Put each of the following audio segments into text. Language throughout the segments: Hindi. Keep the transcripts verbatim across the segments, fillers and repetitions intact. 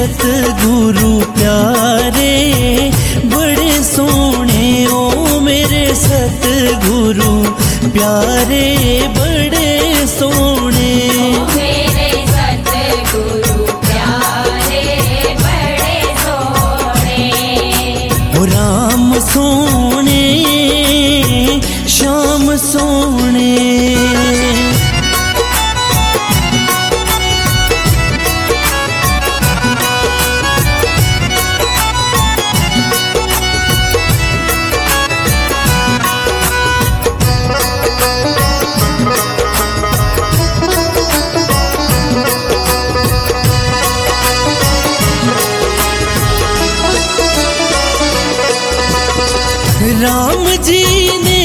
सतगुरु प्यारे बड़े सोने, ओ मेरे सतगुरु प्यारे बड़े सोने। मेरे सतगुरु प्यारे बड़े सोने। ओ राम सोने श्याम सोने। राम जी ने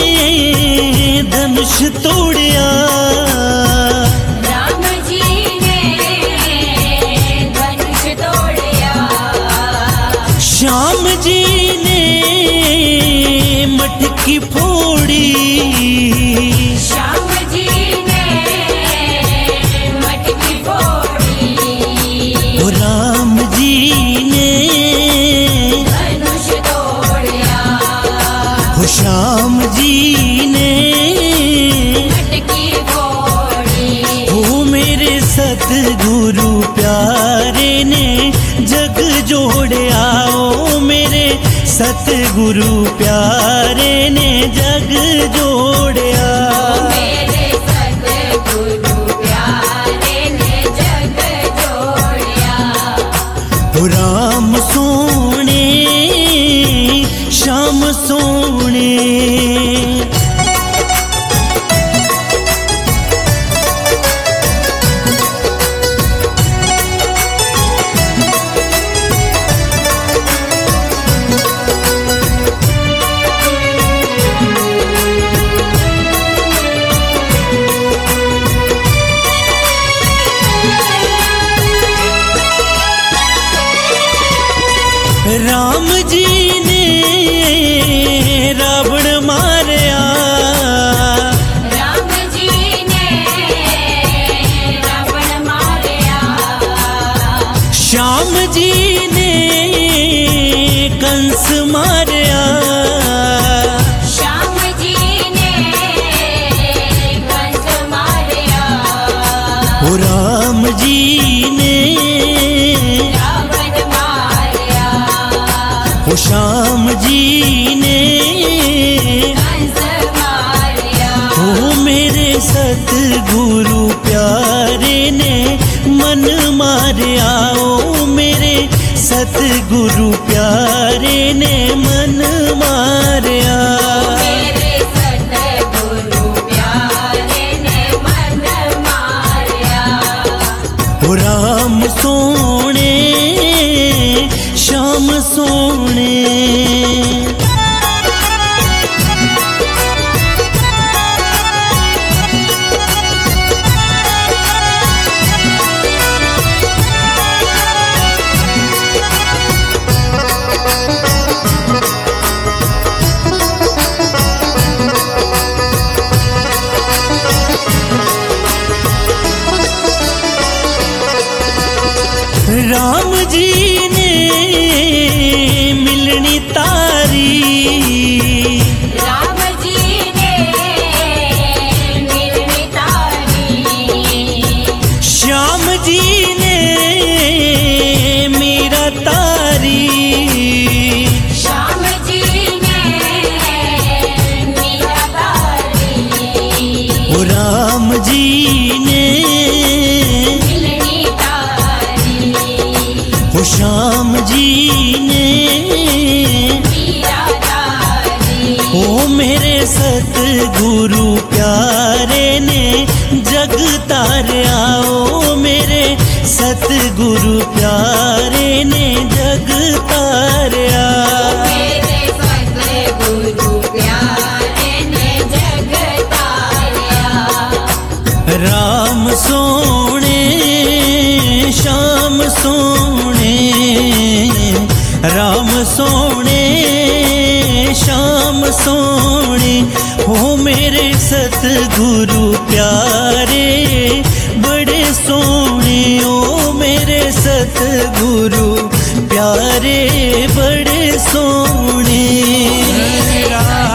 धनुष तोड़िया, राम जी ने धनुष तोड़िया। श्याम जी ने मटकी फोड़ी, श्याम जी ने मटकी फोड़ी। ओ राम जी ने धनुष तोड़िया, ओ श्याम जी ने मटकी फोड़ी। ओ मेरे सतगुरु प्यारे ने जग जोड़िया, ओ मेरे सतगुरु प्यारे ने जग जोड़िया। मेरे सतगुरु प्यारे ने जग जोड़िया। ओ राम सोने श्याम सोने। राम जी ने रावण मारया, राम जी ने रावण मारया। श्याम जी ने कंस मारया, श्याम जी ने कंस मारया। ओ राम जी ने रावण मारया, ओ श्याम जी ने कंस मारया। ओ मेरे सतगुरु प्यारे ने मन मारया, ओ मेरे सतगुरु प्यारे ने मन मारया। मेरे सतगुरु प्यारे ने मन मारया। ओ राम सोने श्याम सोने। राम जी ने मिलनी तारी, राम जी ने मिलनी तारी। श्याम जी ने मीरा तारी, श्याम जी ने मीरा तारी। ओ राम जी ने मिलनी तारी, ओ श्याम जी ने मीरा तारी। ओ मेरे सतगुरु प्यारे ने जग तारया, ओ मेरे सतगुरु प्यारे ने जग तारया। मेरे सतगुरु प्यारे ने जग तारया। राम सोने श्याम सोने, राम सोने श्याम सोने। हो मेरे सतगुरु प्यारे बड़े सोने, ओ मेरे सत सतगुरु प्यारे बड़े सोने। मेरे